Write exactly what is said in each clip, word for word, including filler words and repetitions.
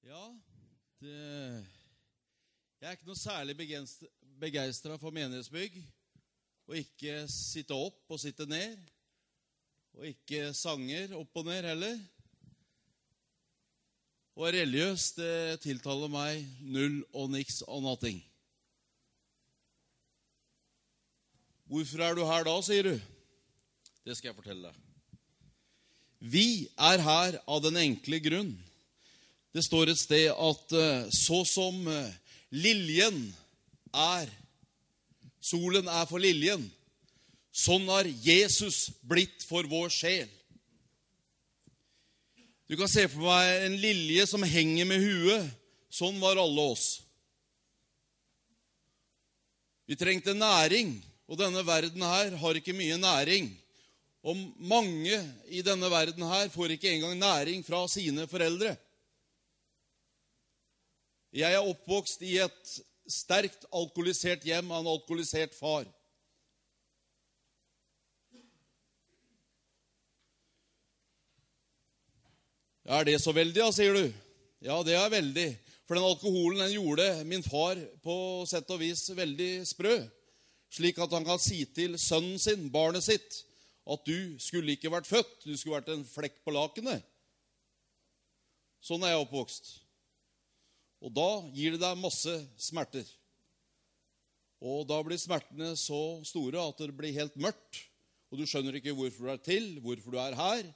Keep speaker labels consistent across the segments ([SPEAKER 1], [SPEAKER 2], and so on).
[SPEAKER 1] Ja, det, jeg er ikke noe særlig begeistret for menighetsbygg, og ikke sitte opp og sitte ned, og ikke sanger opp og ned heller. Og religiøs, det tiltaler meg null og niks og nothing. Hvorfor er du her da, sier du? Det skal jeg fortelle deg. Vi er her av den enkle grunn. Det står et sted at så som liljen er, solen er for liljen, sånn har Jesus blitt for vår sjel. Du kan se for meg en lilje som henger med huet. Sånn var alle oss. Vi trengte næring, og denne verden her har ikke mye næring. Og mange i denne verden her får ikke engang næring fra sine foreldre. Jeg er oppvokst i et sterkt alkoholisert hjem av en alkoholisert far. Ja, er det så veldig, ja, sier du? Ja, det er veldig. For den alkoholen den gjorde min far på sett og vis veldig sprø. Slik at han kan si til sønnen sin, barnet sitt, at du skulle ikke vært født, du skulle vært en flekk på lakenet. Sånn er jeg oppvokst. Og da gir det deg masse smerter. Og da blir smertene så store at det blir helt mørkt, og du skjønner ikke hvorfor du er til, hvorfor du er her.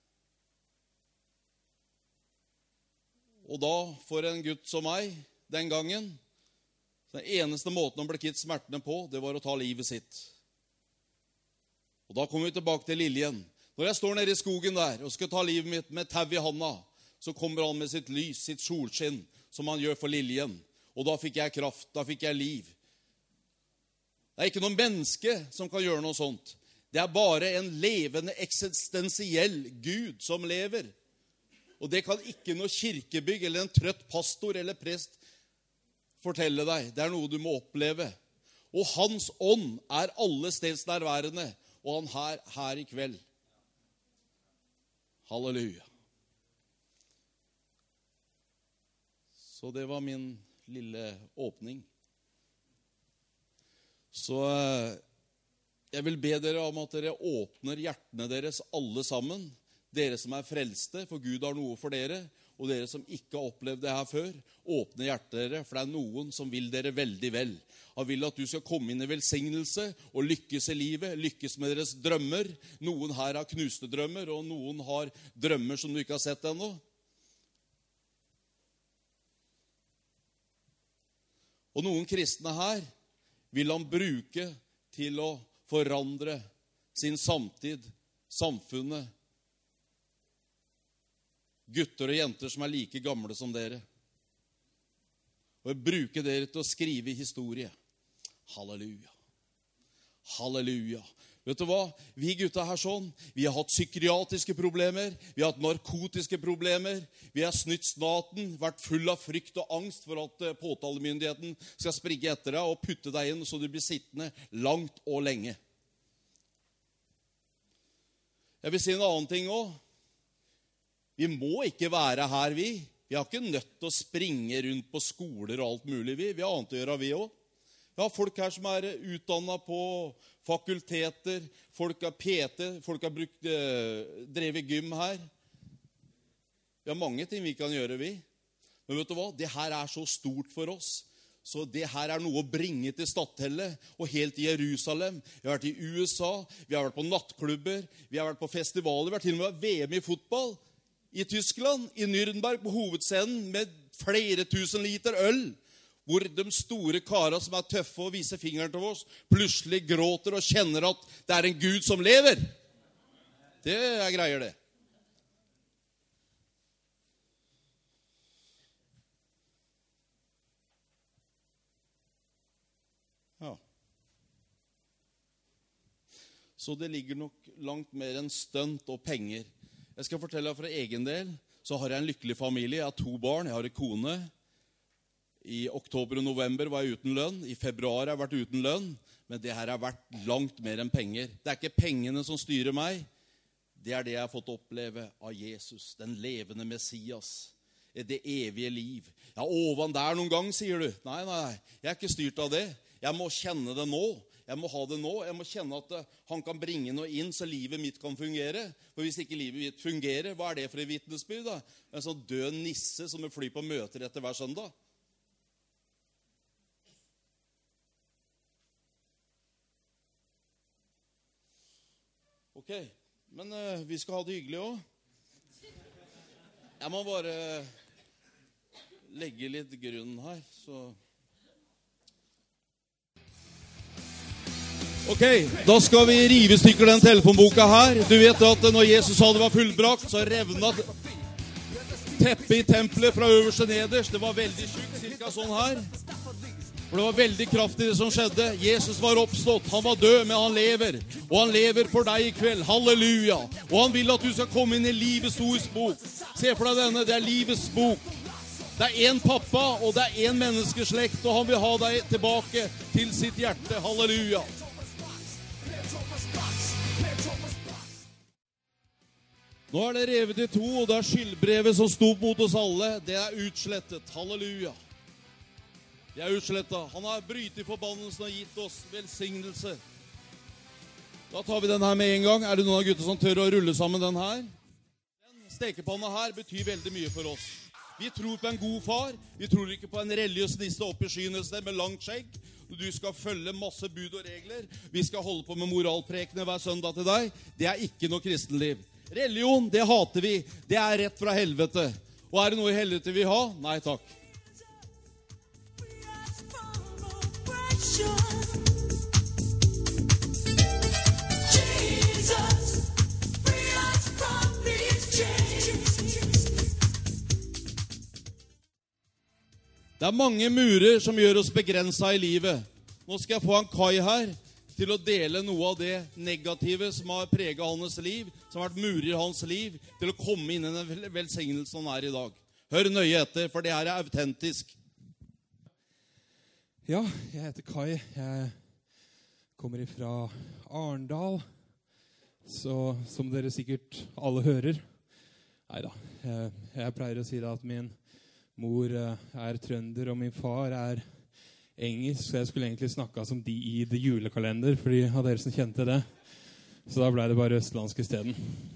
[SPEAKER 1] Og da, for en gutt som meg, den gangen, den eneste måten å bli kvitt smertene på, det var å ta livet sitt. Og da kommer vi tilbake til liljen. Når jeg står nede i skogen der og skal ta livet mitt med tau i handa, så kommer han med sitt lys, sitt solskinn, som han gjør for liljen. Og da fikk jeg kraft, da fikk jeg liv. Det er ikke noen menneske som kan gjøre noe sånt. Det er bare en levende, eksistensiell Gud som lever. Og det kan ikke noe kirkebygg eller en trøtt pastor eller prest fortelle deg. Det er noe du må oppleve. Og hans ånd er alle steds nærværende, og han er her i kveld. Halleluja. Så det var min lille åpning. Så jeg vil be dere om at dere åpner hjertene deres alle sammen. Dere som er frelste, for Gud har noe for dere. Og dere som ikke har opplevd det her før, åpne hjertet dere, for det er noen som vil dere veldig vel. Han vil at du skal komme inn i velsignelse og lykkes i livet, lykkes med deres drømmer. Noen her har knuste drømmer, og noen har drømmer som du ikke har sett ennå. Og noen kristne her vil han bruke til å forandre sin samtid, samfunnet. Gutter og jenter som er like gamle som dere. Og bruke dere til å skrive historie. Halleluja. Halleluja. Vet du hva? Vi gutta her sånn, vi har hatt psykiatriske problemer, vi har hatt narkotiske problemer, vi har snytt staten, vært full av frykt og angst for at påtalemyndigheten skal sprigge etter deg og putte deg inn så du blir sittende langt og lenge. Jeg vil si en annen ting også. Vi må ikke være her, vi. Vi har ikke nødt til å springe rundt på skoler og alt mulig, vi. Vi har annet å gjøre, vi også. Vi har folk her som er utdannet på fakulteter, folk har P T, folk har brukt, eh, drevet gym her. Vi har mange ting vi kan gjøre, vi. Men vet du hva? Det her er så stort for oss. Så det her er noe å bringe til Stathelle og helt i Jerusalem. Vi har vært i U S A, vi har vært på nattklubber, vi har vært på festivaler, vi har til og med vært V M i fotball. I Tyskland, i Nürnberg, på hovedscenen med flere tusen liter øl, hvor de store karer som er tøffe og viser fingeren til oss, plutselig gråter og kjenner at det er en Gud som lever. Det er greier det. Ja. Så det ligger nok langt mer enn stunt og penger. Jeg skal fortelle deg fra egen del, så har jeg en lykkelig familie. Jeg har to barn, jeg har en kone. I oktober og november var jeg uten lønn. I februar har jeg vært uten lønn. Men det her har vært langt mer enn penger. Det er ikke pengene som styrer meg. Det er det jeg har fått oppleve av Jesus, den levende Messias. det evige liv. Ja, ovan der noen gang, sier du. Nei, nei, jeg er ikke styrt av det. Jeg må kjenne det nå. Jeg må ha det nå. Jeg må kjenne at uh, han kan bringe noe inn så livet mitt kan fungere. For hvis ikke livet mitt fungerer, hva er det for et vitnesbyrd da? En sånn død nisse som er fly på møter etter hver søndag. Ok, men uh, vi skal ha det hyggelig også. Jeg må bare legge litt grunn her, så... Ok, da skal vi rive stykker den telefonboka her. Du vet at når Jesus sa det var fullbrakt, så revnet teppet i tempelet fra øverste nederst. Det var veldig tjukt, cirka sånn her. For det var veldig kraftig det som skjedde. Jesus var oppstått, han var død, men han lever. Og han lever for deg i kveld, halleluja. Og han vil at du skal komme inn i livets ords bok. Se for deg denne, det er livets bok. Det er en pappa, og det er en menneskeslekt, og han vil ha deg tilbake til sitt hjerte, halleluja. Nå er det revet i to, og det er skyldbrevet som sto mot oss alle. Det er utslettet, halleluja. Det er utslettet. Han har brytet forbannelsen og gitt oss velsignelse. Da tar vi den her med en gang. Er det noen av gutter som tør å rulle sammen den her? Den stekepanna her betyr veldig mye for oss. Vi tror på en god far. Vi tror ikke på en religiøs nisse oppe i skyene sted med langt skjegg. Du skal følge masse bud og regler. Vi skal holde på med moralprekene hver søndag til deg. Det er ikke noe kristenliv. Religion, det hater vi. Det er rett fra helvete. Og er det noe i helvete vi har? Nei takk. Det er mange murer som gjør oss begrenset i livet. Nå skal jeg få en Kai her til å dele noe av det negative som har preget hans liv, som har vært murer i hans liv, til å komme inn i den velsignelsen han er i dag. Hør nøye etter, for det her er autentisk.
[SPEAKER 2] Ja, jeg heter Kai. Jeg kommer fra Arendal, så som dere sikkert alle hører. Neida, jeg, jeg pleier å si det at min mor er trønder, og min far er engelsk, så jeg skulle egentlig snakka som de i The Julekalender, for de av dere som kjente det. Så da ble det bare østlandsk i stedet.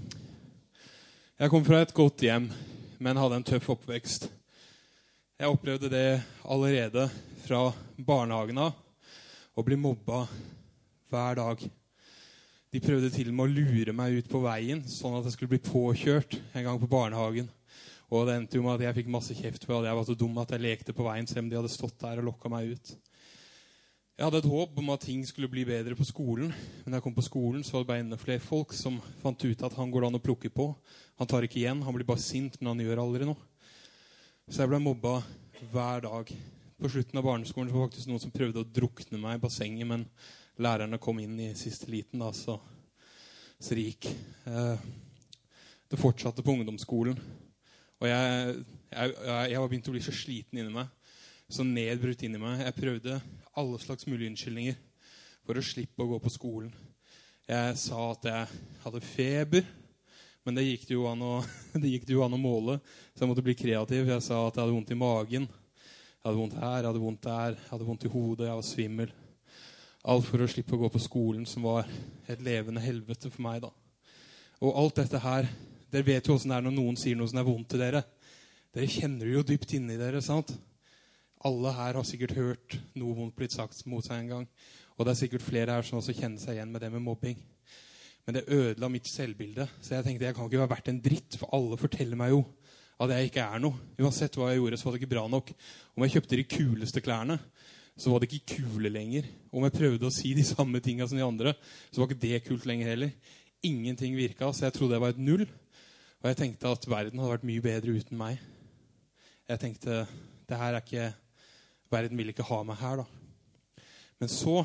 [SPEAKER 2] Jeg kom fra et godt hjem, men hadde en tøff oppvekst. Jeg opplevde det allerede fra barnehagen av, å bli mobba hver dag. De prøvde til og med å lure meg ut på veien, sånn at jeg skulle bli påkjørt en gang på barnehagen. Og det endte jo med at jeg fikk masse kjeft for at jeg var så dum at jeg lekte på veien, selv om de hadde stått der og lokket meg ut. Jeg hadde et håp om at ting skulle bli bedre på skolen, men da jeg kom på skolen så var det bare enda flere folk som fant ut at han går an å plukke på. Han tar ikke igjen, han blir bare sint, men han gjør aldri noe. Så jeg ble mobba hver dag. På slutten av barneskolen så var det faktisk noen som prøvde å drukne meg i bassenget, men lærerne kom inn i siste liten, da, så, så det gikk. Det fortsatte på ungdomsskolen. Og jeg, jeg, jeg var begynt å bli så sliten inni meg, så nedbrutt inni meg. Jeg prøvde alle slags mulige unnskyldninger for å slippe å gå på skolen. Jeg sa at jeg hadde feber, men det gikk det jo an å, det gikk det jo an å måle, så jeg måtte bli kreativ. Jeg sa at jeg hadde vondt i magen, jeg hadde vondt her, jeg hadde vondt der, jeg hadde vondt i hodet, jeg var svimmel. Alt for å slippe å gå på skolen, som var et levende helvete for meg da. Og alt dette her, dere vet jo hvordan det er når noen sier noe som er vondt til dere. Dere kjenner jo dypt inni dere, sant? Alle her har sikkert hørt noe vondt blitt sagt mot seg en gang. Og det er sikkert flere her som også kjenner seg igjen med det med mobbing. Men det ødela mitt selvbilde. Så jeg tenkte, jeg kan ikke være verdt en dritt, for alle forteller meg jo at jeg ikke er noe. Uansett hva jeg gjorde, så var det ikke bra nok. Om jeg kjøpte de kuleste klærne, så var det ikke kule lenger. Om jeg prøvde å si de samme tingene som de andre, så var ikke det kult lenger heller. Ingenting virket, så jeg trodde jeg var et null. Og jeg tenkte at verden hadde vært mye bedre uten meg. Jeg tenkte, det her er ikke, verden vil ikke ha meg her da. Men så,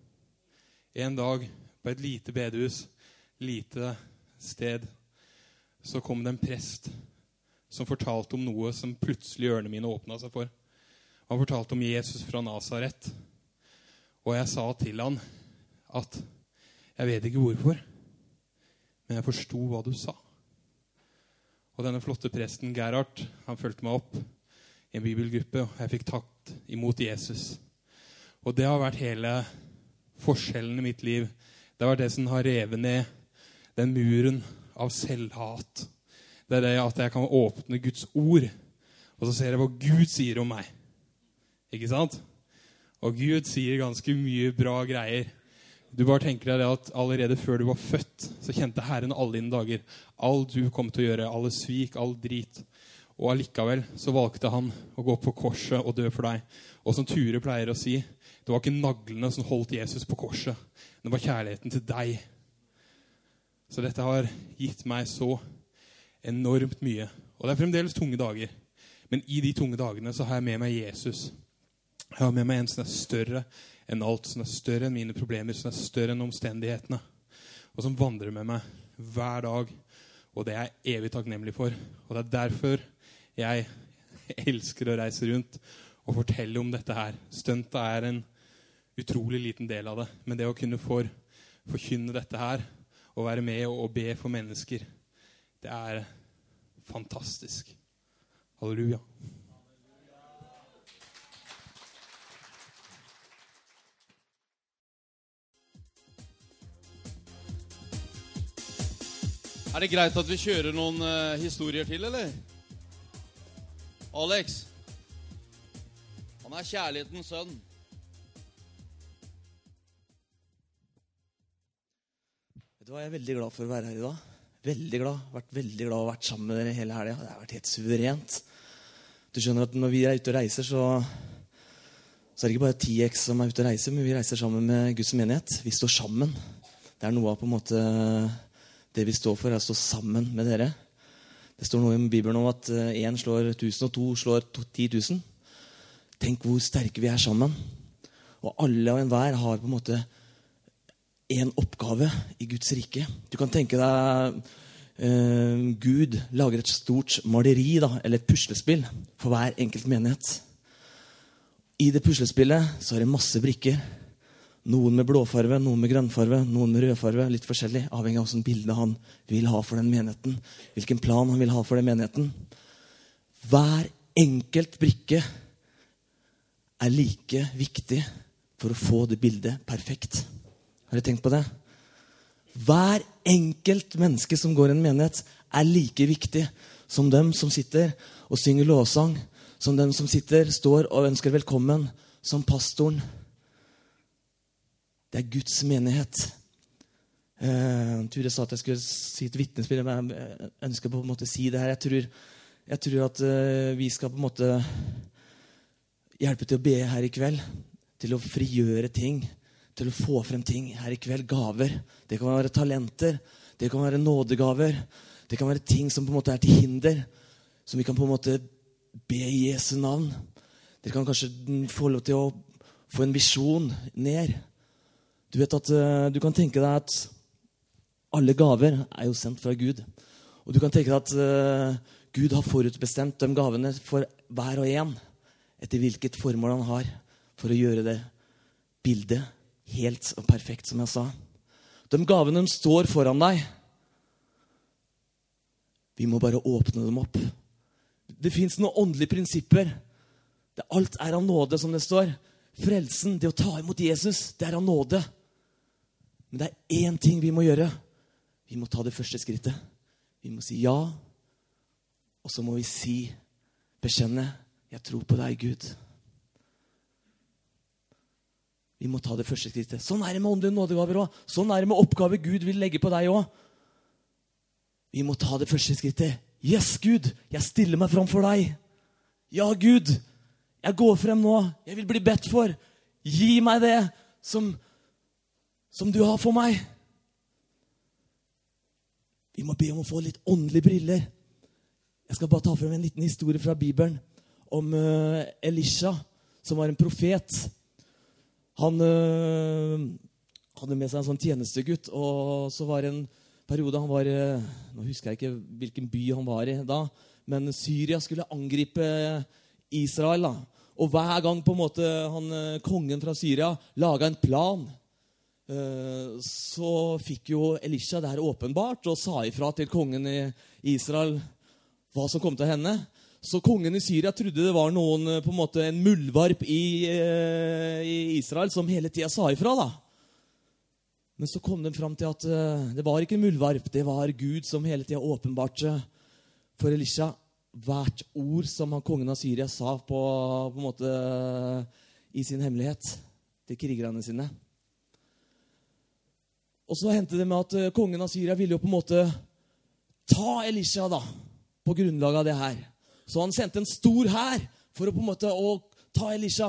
[SPEAKER 2] en dag, på et lite bedehus, lite sted, så kom det en prest som fortalte om noe som plutselig ørene mine åpnet seg for. Han fortalte om Jesus fra Nazaret. Og jeg sa til han at jeg vet ikke hvorfor, men jeg forstod hva du sa. Og denne flotte presten Gerhard, han følte meg opp i en bibelgruppe, og jeg fikk tatt imot Jesus. Og det har vært hele forskjellen i mitt liv. Det har vært det som har revet ned den muren av selvhat. Det er det at jeg kan åpne Guds ord, og så ser jeg hva Gud sier om meg. Ikke sant? Og Gud sier ganske mye bra greier. Du bare tenker deg det at allerede før du var født, så kjente Herren alle dine dager. Alt du kom til å gjøre, alle svik, all drit. Og allikevel så valgte han å gå på korset og dø for deg. Og som Ture pleier å si, det var ikke naglene som holdt Jesus på korset. Det var kjærligheten til deg. Så dette har gitt meg så enormt mye. Og det er fremdeles tunge dager. Men i de tunge dagene så har jeg med meg Jesus. Jeg har med meg en som er større enn alt, som er større enn mine problemer, som er større enn omstendighetene, og som vandrer med meg hver dag. Og det er jeg evig takknemlig for. Og det er derfor jeg elsker å reise rundt og fortelle om dette her. Stuntet er en utrolig liten del av det, men det å kunne for, forkynne dette her, og være med og, og be for mennesker, det er fantastisk. Halleluja.
[SPEAKER 1] Er det greit at vi kjører noen uh, historier til, eller? Alex, han er kjærlighetens sønn.
[SPEAKER 3] Vet du hva, jeg er veldig glad for å være her i dag. Veldig glad. Vært veldig glad og vært sammen med dere hele helgen. Det har vært helt suverent. Du skjønner at når vi er ute og reiser, så, så er det ikke bare ti X som er ute og reiser, men vi reiser sammen med Guds menighet. Vi står sammen. Det er noe av på en måte det vi står for, er å stå sammen med dere. Det står noe i Bibelen om at en slår tusen og to slår ti tusen. Tenk hvor sterke vi er sammen. Og alle og enhver har på en måte en oppgave i Guds rike. Du kan tenke deg eh, Gud lager et stort maleri, da, eller et puslespill for hver enkelt menighet. I det puslespillet så er det masse brikker. Noen med blåfarve, noen med grønnfarve, noen med rødfarve, litt forskjellig, avhengig av hvilken bilde han vil ha for den menigheten, hvilken plan han vil ha for den menigheten. Hver enkelt brikke er like viktig for å få det bildet perfekt. Har du tenkt på det? Hver enkelt menneske som går i en menighet er like viktig som dem som sitter og synger lovsang, som dem som sitter, står og ønsker velkommen, som pastoren. Det er Guds menighet. Eh, Ture sa at jeg skulle si et vitnesbyrd, men jeg ønsker på en måte å si det her. Jeg tror, jeg tror at eh, vi skal på en måte hjelpe til å be her i kveld, til å frigjøre ting, til å få frem ting her i kveld. Gaver. Det kan være talenter, det kan være nådegaver, det kan være ting som på en måte er til hinder, som vi kan på en måte be i Jesu navn. Dere kan kanskje få lov til å få en visjon ned. Du vet at uh, du kan tenke deg at alle gaver er jo sendt fra Gud. Og du kan tenke deg at uh, Gud har forutbestemt de gavene for hver og en, etter hvilket formål han har, for å gjøre det bildet helt og perfekt, som jeg sa. De gavene de står foran deg. Vi må bare åpne dem opp. Det finnes noen åndelige prinsipper. Det, alt er av nåde, som det står. Frelsen, det å ta imot Jesus, det er av nåde. Men det er én ting vi må gjøre. Vi må ta det første skrittet. Vi må si ja, og så må vi si, bekjenne, jeg tror på deg, Gud. Vi må ta det første skrittet. Sånn er det med åndelige nådegaver også. Sånn er det med oppgaver Gud vil legge på deg også. Vi må ta det første skrittet. Yes, Gud, jeg stiller meg fram for deg. Ja, Gud, jeg går frem nå. Jeg vil bli bedt for. Gi meg det som, som du har for meg. Vi må be om å få litt åndelige briller. Jeg skal bare ta frem en liten historie fra Bibelen om uh, Elisha, som var en profet. Han uh, hadde med seg en sånn tjenestegutt, og så var det en periode han var, uh, nå husker jeg ikke hvilken by han var i da, men Syria skulle angripe Israel da. Og hver gang på en måte han, kongen fra Syria laget en plan, uh, så fikk jo Elisha det her åpenbart, og sa ifra til kongen i Israel hva som kom til å hende. Så kongen i Syria trodde det var noen, på en måte en muldvarp i, eh, i Israel som hele tiden sa ifra da. Men så kom de frem til at eh, det var ikke en muldvarp, det var Gud som hele tiden åpenbarte for Elisha hvert ord som han, kongen av Syria sa på, på en måte i sin hemmelighet til krigerne sine. Og så hendte det med at eh, kongen av Syria ville jo på en måte ta Elisha da, på grunnlag av det her. Så han sendte en stor hær for å på en måte å ta Elisha.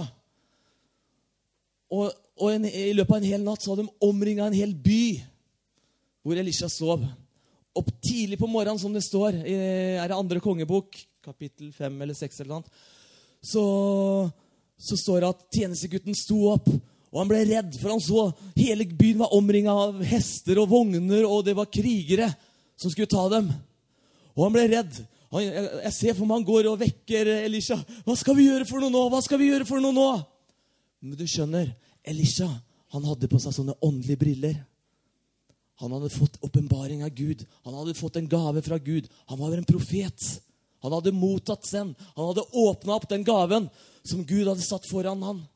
[SPEAKER 3] Og, og en, i løpet av en hel natt så hadde de omringet en hel by hvor Elisha sov. Opp tidlig på morgenen, som det står, i, er det andre kongebok, kapittel fem eller seks eller annet, så, så står det at tjenestegutten sto opp, og han ble redd, for han så hele byen var omringet av hester og vogner, og det var krigere som skulle ta dem. Og han ble redd. Han, jeg, jeg ser for meg han går og vekker Elisha. Hva skal vi gjøre for noe nå? Hva skal vi gjøre for noe nå? Men du skjønner, Elisha, han hadde på seg sånne åndelige briller. Han hadde fått åpenbaring av Gud. Han hadde fått en gave fra Gud. Han var en profet. Han hadde mottatt den. Han hadde åpnet opp den gaven som Gud hadde satt foran han.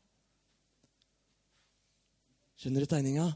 [SPEAKER 3] Skjønner du tegninga?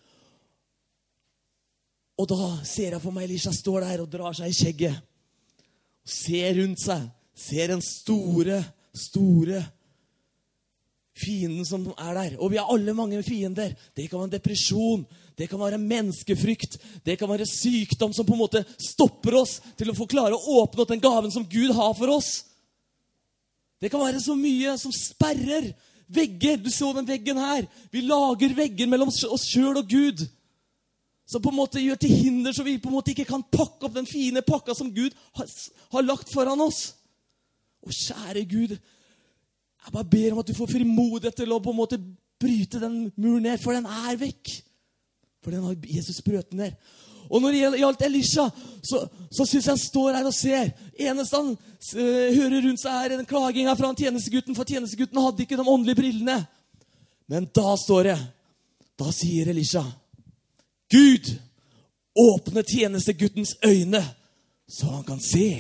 [SPEAKER 3] Og da ser jeg for meg Elisha står der og drar seg i skjegget. Ser rundt seg, ser den store, store fienden som er der. Og vi har alle mange fiender. Det kan være depresjon, det kan være menneskefrykt, det kan være sykdom som på en måte stopper oss til å få klare å åpne opp den gaven som Gud har for oss. Det kan være så mye som sperrer vegger. Du så den veggen her. Vi lager vegger mellom oss selv og Gud. Som på en måte gjør til hinder, så vi på en måte ikke kan pakke opp den fine pakka som Gud har, har lagt foran oss. Og kjære Gud, jeg bare ber om at du får frimodighet til å på en måte bryte den muren ned, for den er vekk. For den har Jesus brøt ned. Og når det gjaldt Elisha, så, så synes jeg han står her og ser. Eneste han uh, hører rundt seg her, en klaging her fra en tjenestegutten, for tjenestegutten hadde ikke de åndelige brillene. Men da står det, da sier Elisha, Gud, åpne tjenesteguttens øyne, så han kan se.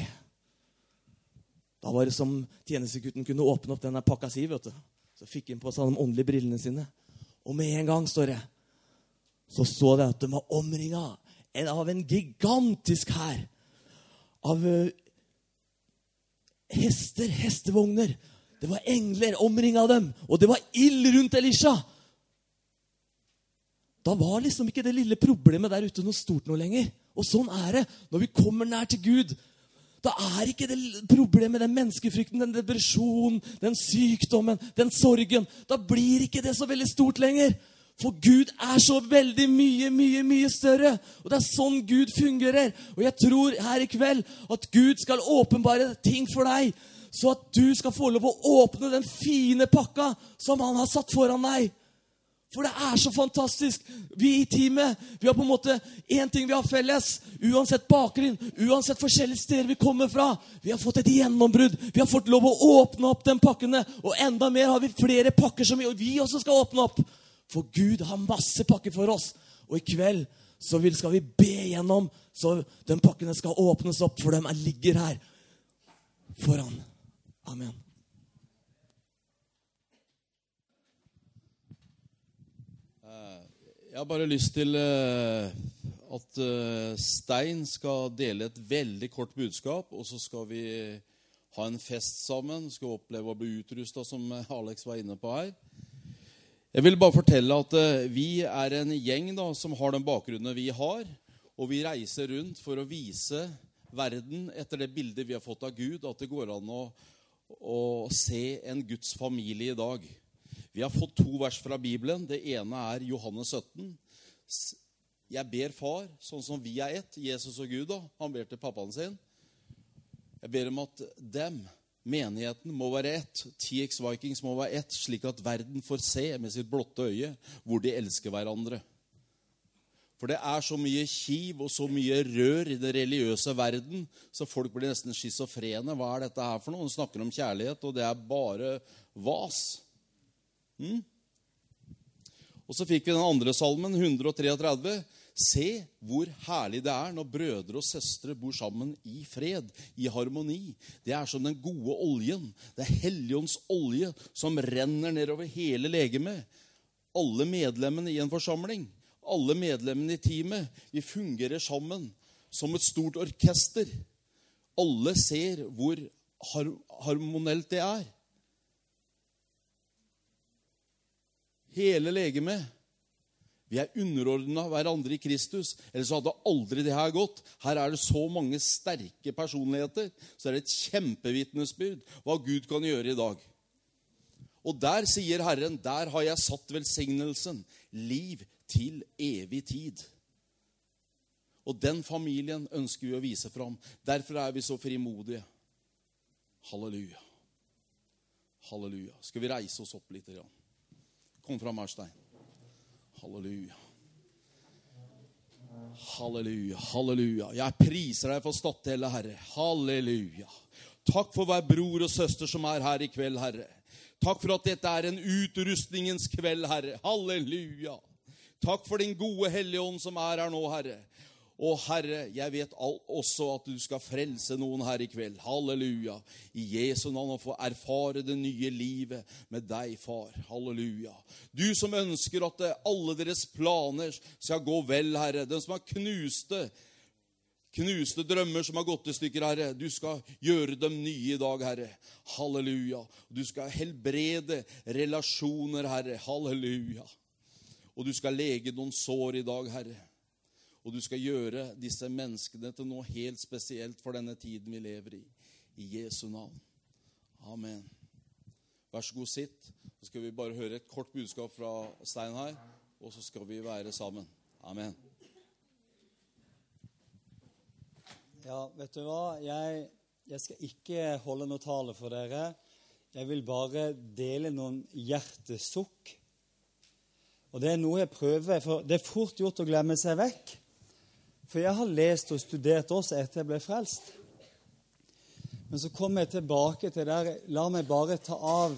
[SPEAKER 3] Da var det som tjenestegutten kunne åpne opp denne pakka si, vet du. Så fikk han på seg de åndelige brillene sine. Og med en gang, står det, så så det at de var omringet av en gigantisk hær. Av uh, hester, hestevogner. Det var engler omringet av dem. Og det var ild rundt Elisha. Da var liksom ikke det lille problemet der ute noe stort noe lenger. Og sånn er det når vi kommer nær til Gud. Da er ikke det problemet, den menneskefrykten, den depresjonen, den sykdommen, den sorgen. Da blir ikke det så veldig stort lenger. For Gud er så veldig mye, mye, mye større. Og det er sånn Gud fungerer. Og jeg tror her i kveld at Gud skal åpenbare ting for deg, så at du skal få lov å åpne den fine pakka som han har satt foran deg. For det er så fantastisk. Vi i teamet, vi har på en måte en ting vi har felles. Uansett bakgrunn, uansett forskjellige steder vi kommer fra. Vi har fått et gjennombrudd. Vi har fått lov å åpne opp den pakkene. Og enda mer har vi flere pakker som vi også skal åpne opp. For Gud har masse pakker for oss. Og i kveld så skal vi be gjennom, så den pakkene skal åpnes opp, for de ligger her foran. Amen.
[SPEAKER 1] Jeg har bare lyst til uh, at uh, Stein skal dele et veldig kort budskap, og så skal vi ha en fest sammen, skal oppleve å bli utrustet, som Alex var inne på her. Jeg vil bare fortelle at uh, vi er en gjeng da, som har den bakgrunnen vi har, og vi reiser rundt for å vise verden etter det bildet vi har fått av Gud, at det går an å, å se en Guds familie i dag. Vi har fått to vers fra Bibelen. Det ene er Johannes sytten. Jeg ber far, sånn som vi er ett, Jesus og Gud da. Han ber til pappaen sin. Jeg ber om at dem, menigheten, må være ett. T X Vikings må være ett, slik at verden får se med sitt blotte øye hvor de elsker hverandre. For det er så mye kiv og så mye rør i det religiøse verden, så folk blir nesten schizofrene. Hva er dette her for noe? De snakker om kjærlighet, og det er bare vas. Mm. Og så fikk vi den andre salmen, hundre og trettini. Se hvor herlig det er når brødre og søstre bor sammen i fred, i harmoni. Det er som den gode oljen, det er Helligånds olje som renner nedover hele legemet. Alle medlemmene i en forsamling, alle medlemmene i teamet, vi fungerer sammen som et stort orkester. Alle ser hvor har harmonelt det er. Hele legemet. Vi er underordnet hverandre i Kristus, ellers hadde aldri det her gått. Her er det så mange sterke personligheter, så er det et kjempevitnesbyrd hva Gud kan gjøre i dag. Og der sier Herren, der har jeg satt velsignelsen, liv til evig tid. Og den familien ønsker vi å vise fram. Derfor er vi så frimodige. Halleluja. Halleluja. Skal vi reise oss opp litt? Kom fram her, Stein. Halleluja. Halleluja, halleluja. Jeg priser deg for Stadtelle, Herre. Halleluja. Takk for hver bror og søster som er her i kveld, Herre. Takk for at dette er en utrustningens kveld, Herre. Halleluja. Takk for din gode Helligånd som er her nå, Herre. Og Herre, jeg vet også at du skal frelse noen her i kveld. Halleluja. I Jesu navn og få erfare det nye livet med deg, far. Halleluja. Du som ønsker at alle deres planer skal gå vel, Herre. Den som har knuste, knuste drømmer som har gått i stykker, Herre. Du skal gjøre dem nye i dag, Herre. Halleluja. Du skal helbrede relasjoner, Herre. Halleluja. Og du skal lege noen sår i dag, Herre. Og du skal gjøre disse menneskene til noe helt spesielt for denne tiden vi lever i. I Jesu navn. Amen. Vær så god, sitt. Så skal vi bare høre et kort budskap fra Stein her, og så skal vi være sammen. Amen.
[SPEAKER 4] Ja, vet du hva? Jeg, jeg skal ikke holde noe tale for dere. Jeg vil bare dele noen hjertesukk. Og det er noe jeg prøver, for det er fort gjort å glemme seg vekk. For jeg har lest og studert også etter jeg ble frelst. Men så kom jeg tilbake til der, la meg bare ta av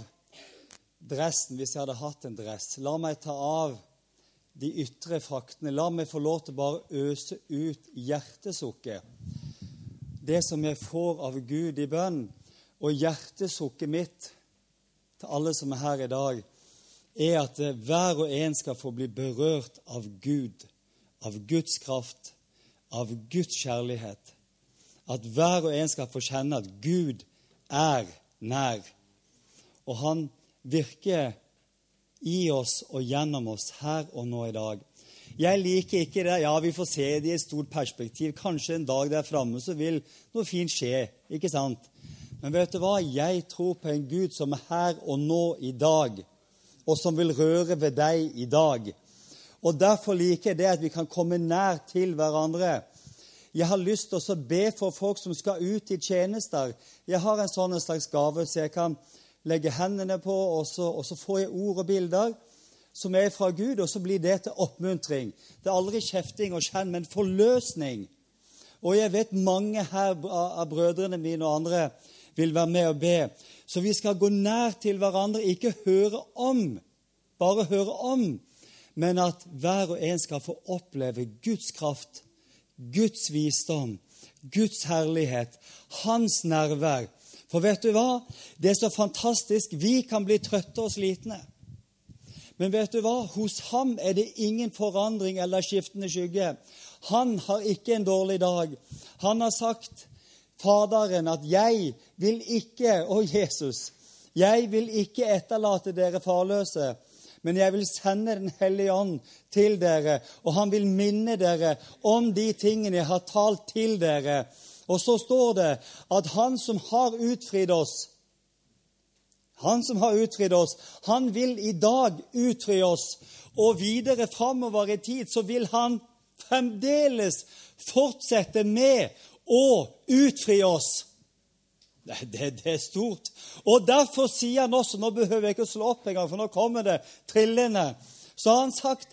[SPEAKER 4] dressen hvis jeg hadde hatt en dress. La meg ta av de ytre fraktene. La meg få lov til bare øse ut hjertesukket. Det som jeg får av Gud i bønn, og hjertesukket mitt til alle som er her i dag, er at hver og en skal få bli berørt av Gud, av Guds kraft, av Guds kjærlighet. At hver og en skal få kjenne at Gud er nær. Og han virker i oss og gjennom oss her og nå i dag. Jeg liker ikke det. Ja, vi får se det i et stort perspektiv. Kanskje en dag der fremme så vil noe fint skje, ikke sant? Men vet du hva? Jeg tror på en Gud som er her og nå i dag, og som vil røre ved deg i dag. Og derfor liker jeg det at vi kan komme nær til hverandre. Jeg har lyst til å be for folk som skal ut i tjenester. Jeg har en sånn slags gave, så jeg kan legge hendene på, og så, og så får jeg ord og bilder som er fra Gud, og så blir det til oppmuntring. Det er aldri kjefting og skjenn, men forløsning. Og jeg vet mange her av brødrene mine og andre vil være med og be. Så vi skal gå nær til hverandre, ikke høre om, bare høre om, men at hver og en skal få oppleve Guds kraft, Guds visdom, Guds herlighet, hans nærvær. For vet du hva? Det er så fantastisk. Vi kan bli trøtte og slitne. Men vet du hva? Hos ham er det ingen forandring eller skiftende skygge. Han har ikke en dårlig dag. Han har sagt, Faderen, at jeg vil ikke, å Jesus, jeg vil ikke etterlate dere farløse, men jeg vil sende den hellige ånd til dere, og han vil minne dere om de tingene jeg har talt til dere. Og så står det at han som har utfridd oss, han som har utfridd oss, han vil i dag utfri oss, og videre fremover i tid så vil han fremdeles fortsette med å utfri oss. Det, det, det er stort. Og derfor sier han også, nå behøver jeg ikke å slå opp en gang, for nå kommer det trillende. Så har han sagt,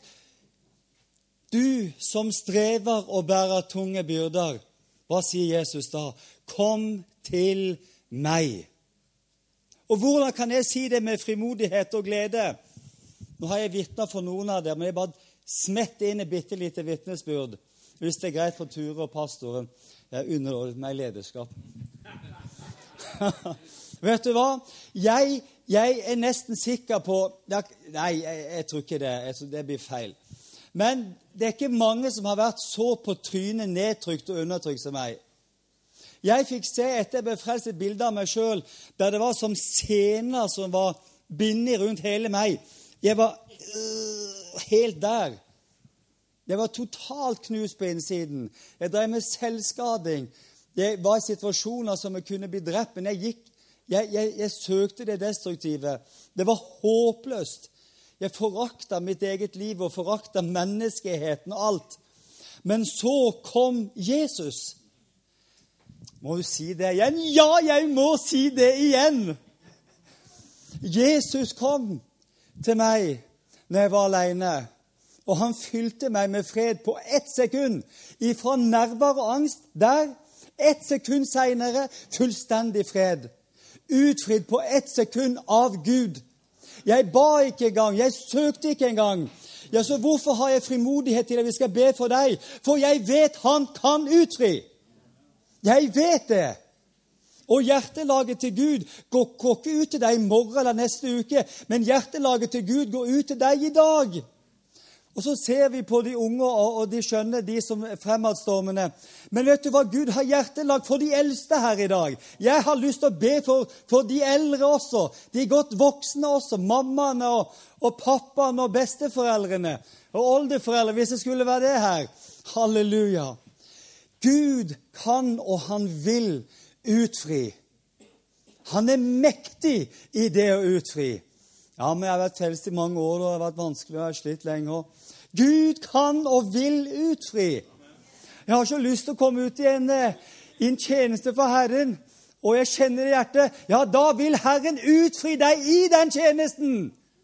[SPEAKER 4] du som strever og bærer tunge byrder, hva sier Jesus da? Kom til meg. Og hvordan kan jeg si det med frimodighet og glede? Nå har jeg vitnet for noen av dere, men jeg bare smette inn et bitte lite vitnesbyrd, hvis det er greit for Ture og pastoren. Jeg unner meg lederskap. Vet du hva? Jeg, jeg er nesten sikker på... Nei, jeg, jeg tror ikke det. Jeg, det blir feil. Men det er ikke mange som har vært så på trynet nedtrykt og undertrykt som meg. Jeg fikk se etter jeg ble frelst et bilde av meg selv, der det var som scener som var bindet rundt hele meg. Jeg var øh, helt der. Jeg var totalt knust på innsiden. Jeg drev med selvskading. Jeg var i situasjoner som jeg kunne bli drept, men jeg gikk, jeg, jeg, jeg søkte det destruktive. Det var håpløst. Jeg foraktet mitt eget liv og foraktet menneskeheten og alt. Men så kom Jesus. Må du si det igjen? Ja, jeg må si det igjen! Jesus kom til meg når jeg var alene, og han fylte meg med fred på ett sekund. Ifra nerver og angst der, ett sekund senere, fullstendig fred. Utfridd på ett sekund av Gud. Jeg ba ikke engang, jeg søkte ikke engang. Ja, så hvorfor har jeg frimodighet til at vi skal be for deg? For jeg vet han kan utfri. Jeg vet det. Og hjertelaget til Gud går, går ikke ut til deg i morgen eller neste uke, men hjertelaget til Gud går ut til deg i dag. Og så ser vi på de unge og, og de skjønne, de som er fremadstormende. Men vet du hva? Gud har hjertelag for de eldste her i dag. Jeg har lyst til å be for, for de eldre også, de godt voksne også, mammaene og, og pappaene og besteforeldrene og oldeforeldre, hvis det skulle være det her. Halleluja. Gud kan og han vil utfri. Han er mektig i det å utfri. Ja, men jeg har vært frelst i mange år, og det har vært vanskelig, og jeg har slitt lenger. Gud kan og vil utfri. Jeg har så lyst til å komme ut i en, i en tjeneste for Herren, og jeg kjenner i hjertet, ja, da vil Herren utfri deg i den tjenesten.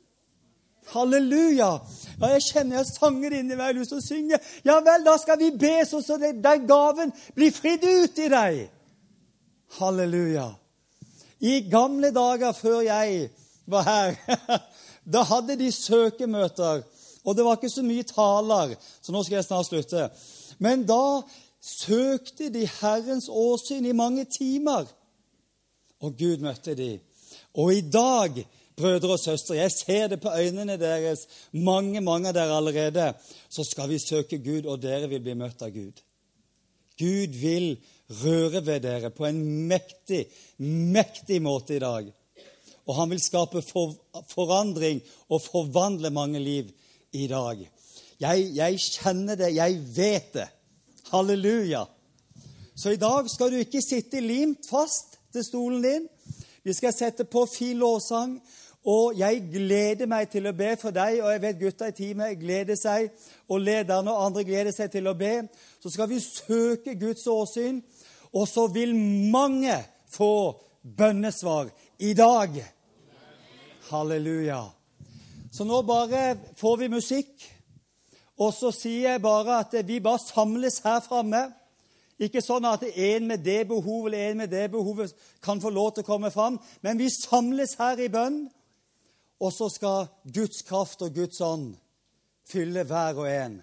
[SPEAKER 4] Halleluja. Ja, jeg kjenner jeg sanger inni meg, jeg har lyst til å synge. Ja vel, da skal vi be så, så det, den gaven blir fridd ut i deg. Halleluja. I gamle dager før jeg var her, da hadde de søkemøter, og det var ikke så mye taler, så nå skal jeg snart slutte. Men da søkte de Herrens åsyn i mange timer, og Gud møtte de. Og i dag, brødre og søstre, jeg ser det på øynene deres, mange, mange av dere allerede, så skal vi søke Gud, og dere vil bli møtt av Gud. Gud vil røre ved dere på en mektig, mektig måte i dag. Og han vil skape for, forandring og forvandle mange liv i dag. Jeg, jeg kjenner det, jeg vet det. Halleluja. Så i dag skal du ikke sitte limt fast til stolen din. Vi skal sette på fin lovsang, og jeg gleder meg til å be for deg, og jeg vet gutta i teamet gleder seg, og lederne og andre gleder seg til å be. Så skal vi søke Guds åsyn, og så vil mange få bønnesvar i dag. Halleluja. Så nå bare får vi musikk, og så sier jeg bare at vi bare samles her fremme. Ikke sånn at en med det behovet eller en med det behovet kan få lov til å komme fram, men vi samles her i bønn, og så skal Guds kraft og Guds ånd fylle hver og en.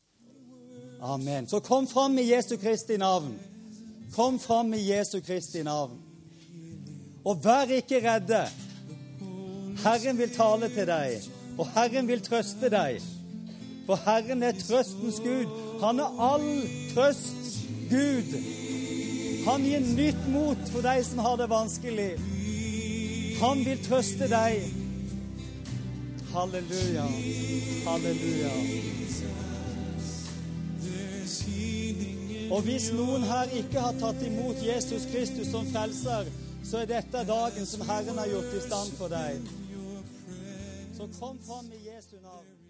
[SPEAKER 4] Amen. Så kom fram i Jesu Kristi navn. Kom fram i Jesu Kristi navn. Og vær ikke redde. Herren vil tale til deg, og Herren vil trøste deg. For Herren er trøstens Gud. Han er all trøst Gud. Han gir nytt mot for deg som har det vanskelig. Han vil trøste deg. Halleluja. Halleluja. Og hvis noen her ikke har tatt imot Jesus Kristus som frelser, så er dette dagen som Herren har gjort i stand for deg. Så kom fram i Jesu navn.